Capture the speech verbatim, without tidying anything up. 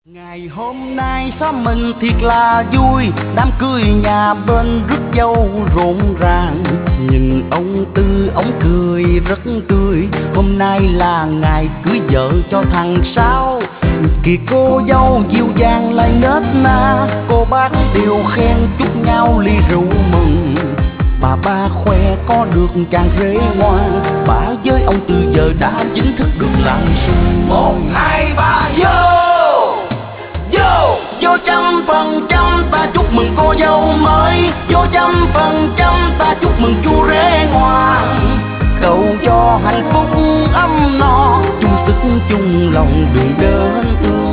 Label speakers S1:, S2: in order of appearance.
S1: Ngày hôm nay xóm mình thiệt là vui, đám cưới nhà bên rước dâu rộn ràng. Nhìn ông Tư ông cười rất tươi, hôm nay là ngày cưới vợ cho thằng Sáu. Kìa cô dâu dịu dàng lại nết na, cô bác đều khen chúc nhau ly rượu mừng. Bà ba khoe có được chàng rể ngoan, bà với ông Tư giờ đã chính thức được làm sừng. Một hai ba vô vô vô trăm phần trăm ta chúc mừng cô dâu mới, vô trăm phần trăm ta chúc mừng chú rể ngoan. Cầu cho hạnh phúc ấm no, chung sức chung lòng đường đến tương